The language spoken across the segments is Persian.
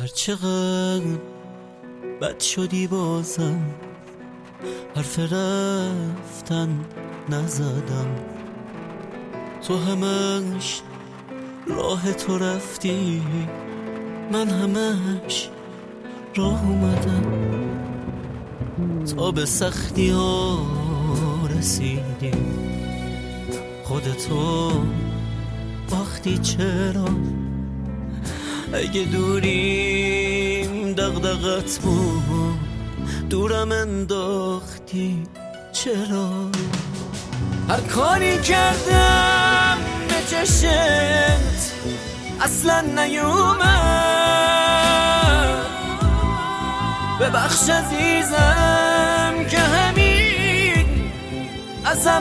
هرچقدر بد شدی بازم حرف رفتن نزدم، تو همش راه تو رفتی، من همش راه اومدم، تا به سختی ها رسیدی، خودتو باختی. چرا اگه دوریم دغدغت بود دورم انداختی؟ چرا هر کاری کردم به چشمت اصلا نیومد؟ ببخش عزیزم که همین ازم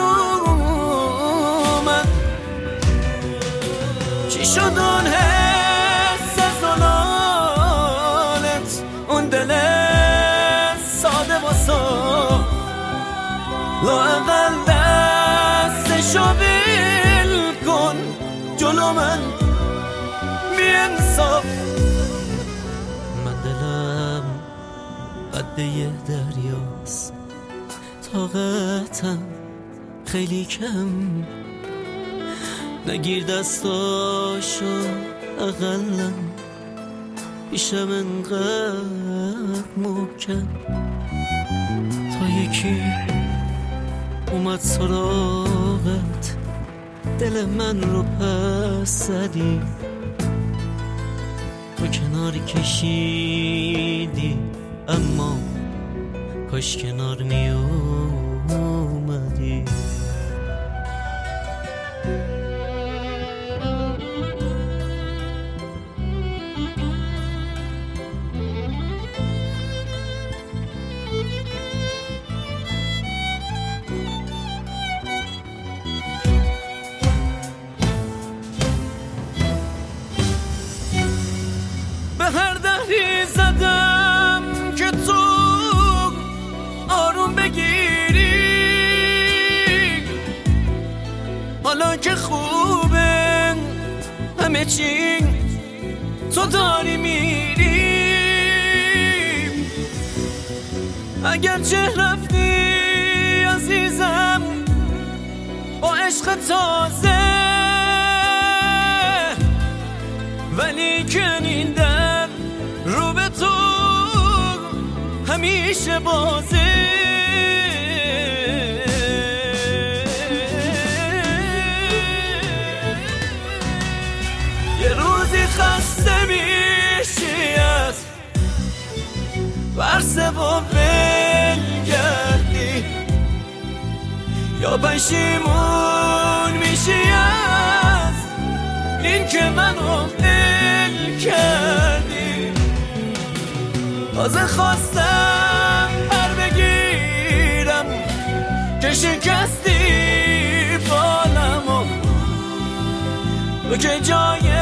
برومد. چی شد اون حس زلالت، اون دل ساده و صاف، لااقل دستشو ول کن جلو من بی انصاف. من دلم قد یه دریاست، طاقتم خیلی کم، نگیر دستاشو اقلم پیشم انقدر محکم، تا یکی اومد سراغت دل من رو پس زدی، تو کنار کشیدی اما کاش کنار می اومدی. هر دهی زدم که تو آروم بگیری، حالا که خوبه همه چی تو داری میری، اگر چه رفتی عزیزم با عشق تازه، ولی که این رو به تو همیشه بازه. یه روزی خسته میشی از ورسه و بلگردی، یا پشیمون میشی از این که منو دل کردی. تازه خواستم پر بگیرم که شکستی بالمو، تو که جای